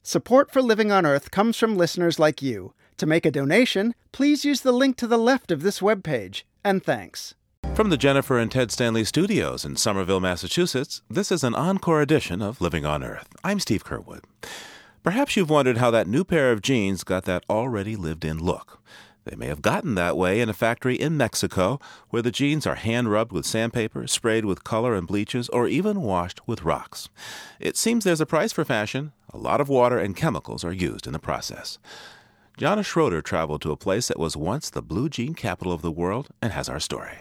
Support for Living on Earth comes from listeners like you. To make a donation, please use the link to the left of this webpage. And thanks. From the Jennifer and Ted Stanley Studios in Somerville, Massachusetts, this is an encore edition of Living on Earth. I'm Steve Curwood. Perhaps you've wondered how that new pair of jeans got that already lived-in look. They may have gotten that way in a factory in Mexico, where the jeans are hand-rubbed with sandpaper, sprayed with color and bleaches, or even washed with rocks. It seems there's a price for fashion. A lot of water and chemicals are used in the process. Jana Schroeder traveled to a place that was once the blue jean capital of the world and has our story.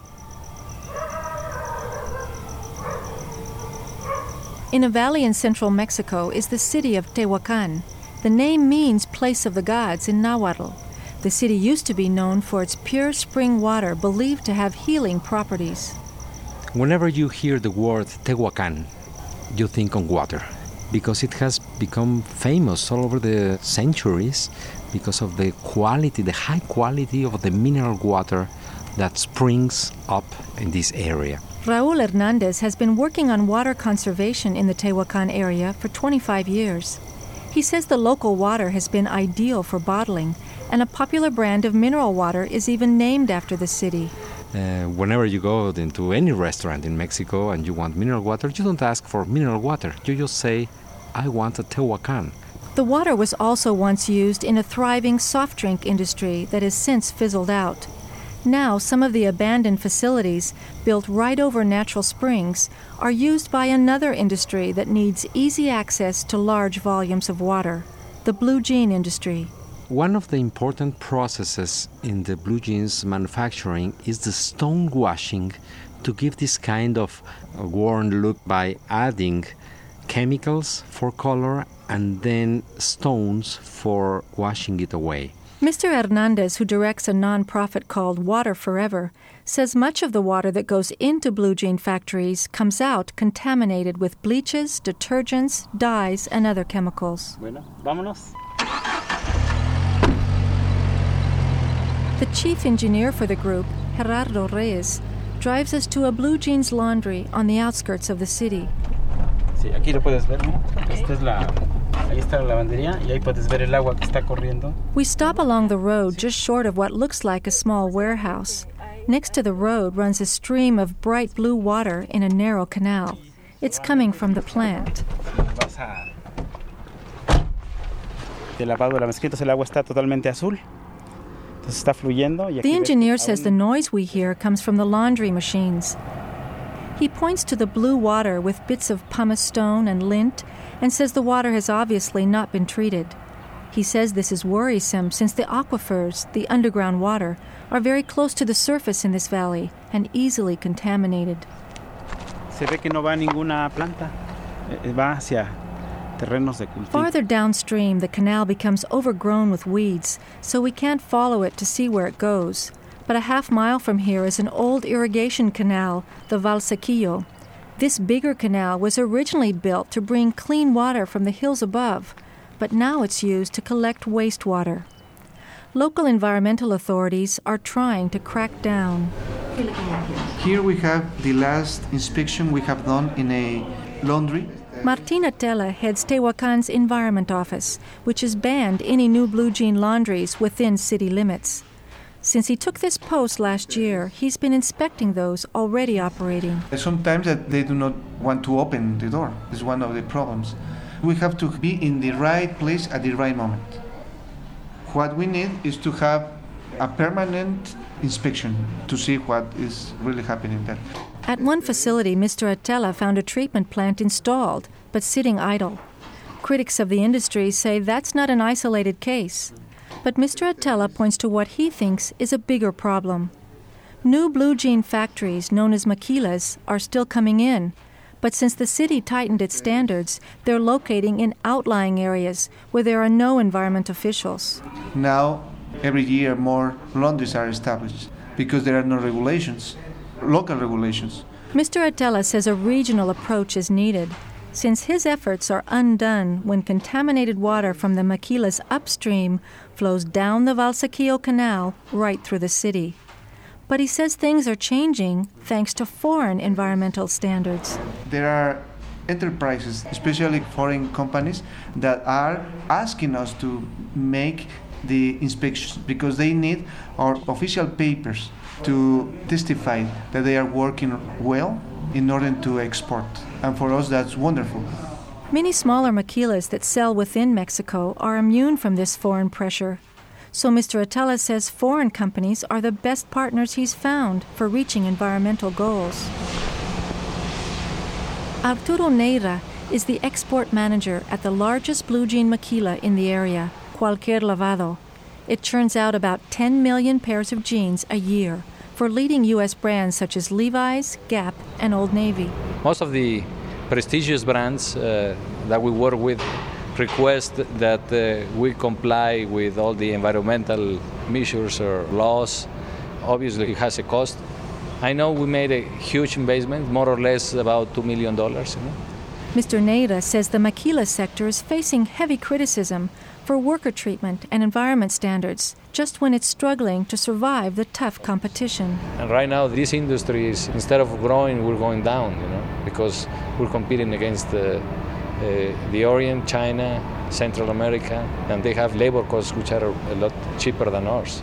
In a valley in central Mexico is the city of Tehuacan. The name means place of the gods in Nahuatl. The city used to be known for its pure spring water believed to have healing properties. Whenever you hear the word Tehuacan, you think on water, because it has become famous all over the centuries because of the quality, the high quality of the mineral water that springs up in this area. Raul Hernandez has been working on water conservation in the Tehuacan area for 25 years. He says the local water has been ideal for bottling, and a popular brand of mineral water is even named after the city. Whenever you go into any restaurant in Mexico and you want mineral water, you don't ask for mineral water. You just say, I want a Tehuacan. The water was also once used in a thriving soft drink industry that has since fizzled out. Now, some of the abandoned facilities, built right over natural springs, are used by another industry that needs easy access to large volumes of water, the blue jean industry. One of the important processes in the blue jeans manufacturing is the stone washing to give this kind of worn look by adding chemicals for color and then stones for washing it away. Mr. Hernandez, who directs a nonprofit called Water Forever, says much of the water that goes into blue jean factories comes out contaminated with bleaches, detergents, dyes, and other chemicals. Bueno, vámonos. The chief engineer for the group, Gerardo Reyes, drives us to a blue jeans laundry on the outskirts of the city. Sí, aquí lo puedes ver, ¿no? Ahí está la lavandería y ahí puedes ver el agua que está corriendo. We stop along the road just short of what looks like a small warehouse. Next to the road runs a stream of bright blue water in a narrow canal. It's coming from the plant. De lavado de la mezquita, el agua está totalmente azul. Entonces está fluyendo. The engineer says the noise we hear comes from the laundry machines. He points to the blue water with bits of pumice stone and lint and says the water has obviously not been treated. He says this is worrisome since the aquifers, the underground water, are very close to the surface in this valley and easily contaminated. Se ve que no va ninguna planta. Va hacia terrenos de cultivo. Farther downstream, the canal becomes overgrown with weeds, so we can't follow it to see where it goes. But a half-mile from here is an old irrigation canal, the Valsequillo. This bigger canal was originally built to bring clean water from the hills above, but now it's used to collect wastewater. Local environmental authorities are trying to crack down. Here we have the last inspection we have done in a laundry. Martina Tella heads Tehuacan's Environment Office, which has banned any new blue jean laundries within city limits. Since he took this post last year, he's been inspecting those already operating. Sometimes they do not want to open the door. It's one of the problems. We have to be in the right place at the right moment. What we need is to have a permanent inspection to see what is really happening there. At one facility, Mr. Atella found a treatment plant installed, but sitting idle. Critics of the industry say that's not an isolated case. But Mr. Atella points to what he thinks is a bigger problem. New blue jean factories, known as maquilas, are still coming in. But since the city tightened its standards, they're locating in outlying areas where there are no environment officials. Now, every year more laundries are established because there are no regulations, local regulations. Mr. Atella says a regional approach is needed, since his efforts are undone when contaminated water from the maquilas upstream flows down the Valsequillo Canal right through the city. But he says things are changing thanks to foreign environmental standards. There are enterprises, especially foreign companies, that are asking us to make the inspections because they need our official papers to testify that they are working well in order to export. And for us, that's wonderful. Many smaller maquilas that sell within Mexico are immune from this foreign pressure. So Mr. Atala says foreign companies are the best partners he's found for reaching environmental goals. Arturo Neira is the export manager at the largest blue jean maquila in the area, Cualquier Lavado. It churns out about 10 million pairs of jeans a year for leading U.S. brands such as Levi's, Gap, and Old Navy. Most of the prestigious brands that we work with request that we comply with all the environmental measures or laws. Obviously, it has a cost. I know we made a huge investment, more or less about $2 million. Mr. Neira says the maquila sector is facing heavy criticism for worker treatment and environment standards, just when it's struggling to survive the tough competition. And right now, this industry is, instead of growing, we're going down, because we're competing against the Orient, China, Central America, and they have labor costs which are a lot cheaper than ours.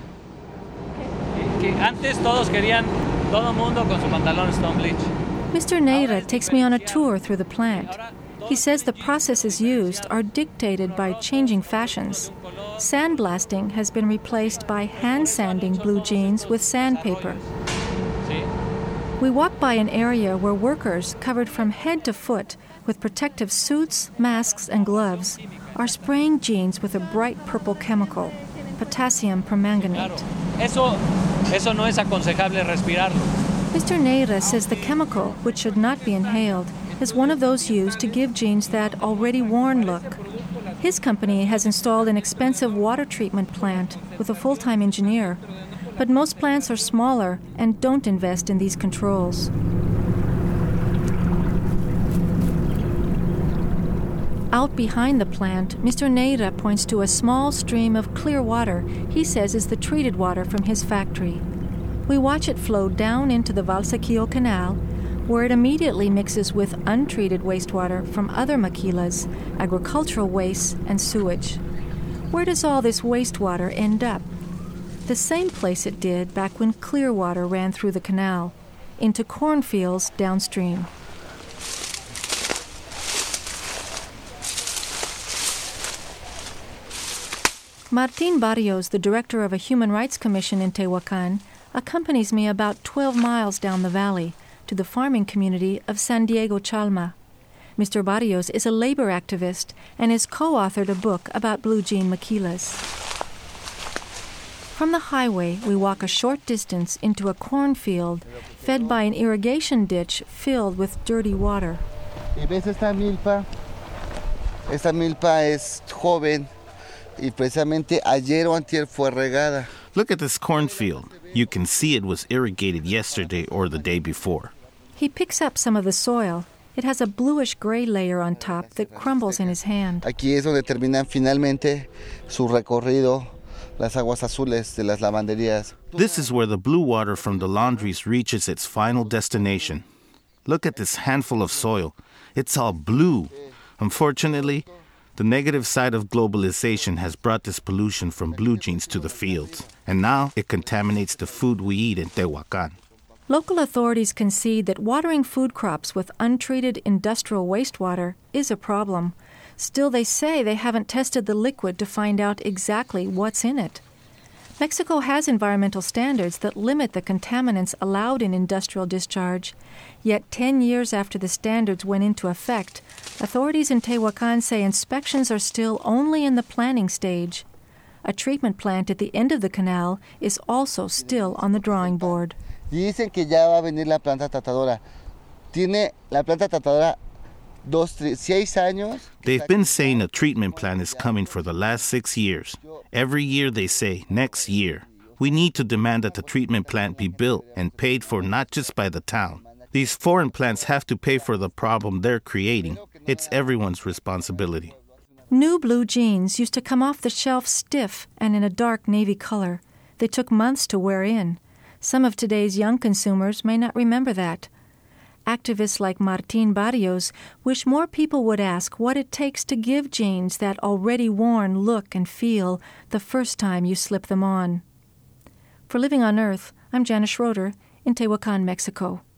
Antes todos querían, todo mundo con su pantalón Stone Bleach. Mr. Neira takes me on a tour through the plant. He says the processes used are dictated by changing fashions. Sandblasting has been replaced by hand sanding blue jeans with sandpaper. We walk by an area where workers, covered from head to foot with protective suits, masks, and gloves, are spraying jeans with a bright purple chemical, potassium permanganate. Eso no es aconsejable respirarlo. Mr. Neira says the chemical, which should not be inhaled, is one of those used to give jeans that already worn look. His company has installed an expensive water treatment plant with a full-time engineer, but most plants are smaller and don't invest in these controls. Out behind the plant, Mr. Neira points to a small stream of clear water he says is the treated water from his factory. We watch it flow down into the Valsequillo Canal, where it immediately mixes with untreated wastewater from other maquilas, agricultural waste, and sewage. Where does all this wastewater end up? The same place it did back when clear water ran through the canal, into cornfields downstream. Martín Barrios, the director of a human rights commission in Tehuacan, accompanies me about 12 miles down the valley to the farming community of San Diego Chalma. Mr. Barrios is a labor activist and has co-authored a book about blue jean maquilas. From the highway, we walk a short distance into a cornfield fed by an irrigation ditch filled with dirty water. ¿Y ves esta milpa? Esta milpa es joven. Y precisamente ayer o antier fue regada. Look at this cornfield. You can see it was irrigated yesterday or the day before. He picks up some of the soil. It has a bluish-gray layer on top that crumbles in his hand. Aquí es donde terminan finalmente su recorrido, las aguas azules de las lavanderías. This is where the blue water from the laundries reaches its final destination. Look at this handful of soil. It's all blue. Unfortunately, the negative side of globalization has brought this pollution from blue jeans to the fields, and now it contaminates the food we eat in Tehuacan. Local authorities concede that watering food crops with untreated industrial wastewater is a problem. Still, they say they haven't tested the liquid to find out exactly what's in it. Mexico has environmental standards that limit the contaminants allowed in industrial discharge. Yet 10 years after the standards went into effect, authorities in Tehuacan say inspections are still only in the planning stage. A treatment plant at the end of the canal is also still on the drawing board. Dicen que ya va a venir la planta tratadora. Tiene la planta tratadora 6 años. They've been saying a treatment plant is coming for the last 6 years. Every year they say, next year. We need to demand that the treatment plant be built and paid for not just by the town. These foreign plants have to pay for the problem they're creating. It's everyone's responsibility. New blue jeans used to come off the shelf stiff and in a dark navy color. They took months to wear in. Some of today's young consumers may not remember that. Activists like Martín Barrios wish more people would ask what it takes to give jeans that already worn look and feel the first time you slip them on. For Living on Earth, I'm Janice Schroeder in Tehuacan, Mexico.